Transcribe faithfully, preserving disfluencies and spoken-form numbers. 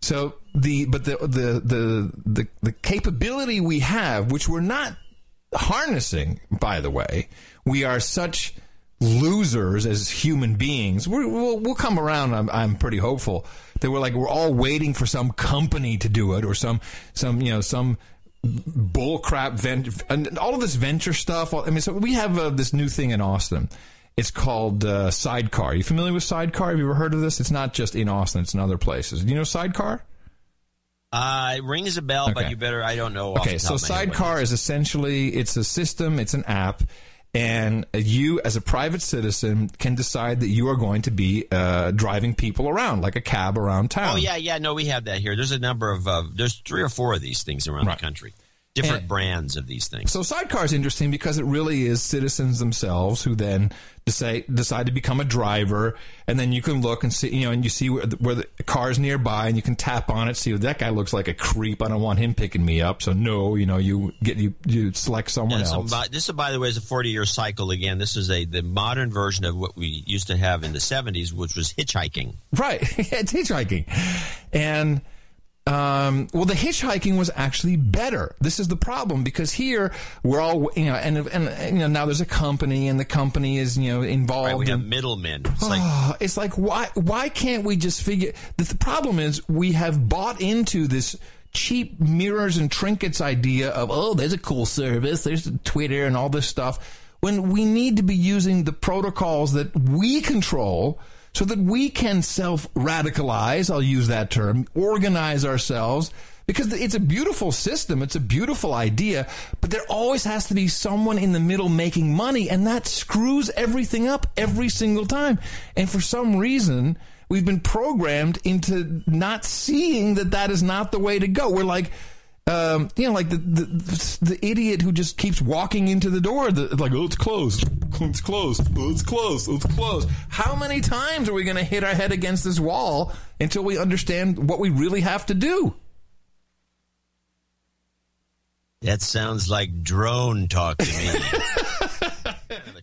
So the but the the the the, the capability we have, which we're not harnessing, by the way, we are such losers as human beings. We're, we'll we'll come around. I'm I'm pretty hopeful that we're like we're all waiting for some company to do it or some some you know some bull crap venture and all of this venture stuff. I mean, so we have uh, this new thing in Austin. It's called uh, Sidecar. Are you familiar with Sidecar? Have you ever heard of this? It's not just in Austin. It's in other places. Do you know Sidecar? Uh, it rings a bell, okay. But you better, I don't know. Okay, so Sidecar is essentially, it's a system, it's an app, and you as a private citizen can decide that you are going to be uh, driving people around, like a cab around town. Oh, yeah, yeah, no, we have that here. There's a number of, uh, there's three or four of these things around right. the country. Different and, brands of these things. So Sidecar is interesting because it really is citizens themselves who then decide decide to become a driver, and then you can look and see, you know, and you see where the, where the car's nearby, and you can tap on it, see, oh, that guy looks like a creep. I don't want him picking me up. So no, you know, you get you you select someone yeah, else. So, this, by the way, is a forty-year cycle again. This is a the modern version of what we used to have in the seventies, which was hitchhiking. Right, it's hitchhiking, and. Um, well, the hitchhiking was actually better. This is the problem because here we're all, you know, and, and, you know, now there's a company and the company is, you know, involved. Right, we have in, middlemen. It's, oh, like, it's like, why, why can't we just figure, the, the problem is we have bought into this cheap mirrors and trinkets idea of, oh, there's a cool service. There's Twitter and all this stuff when we need to be using the protocols that we control so that we can self-radicalize, I'll use that term, organize ourselves, because it's a beautiful system, it's a beautiful idea, but there always has to be someone in the middle making money, and that screws everything up every single time. And for some reason, we've been programmed into not seeing that that is not the way to go. We're like... Um, you know, like the, the the idiot who just keeps walking into the door, the, like, oh, it's closed, it's closed, oh, it's closed, oh, it's closed. How many times are we going to hit our head against this wall until we understand what we really have to do? That sounds like drone talk to me.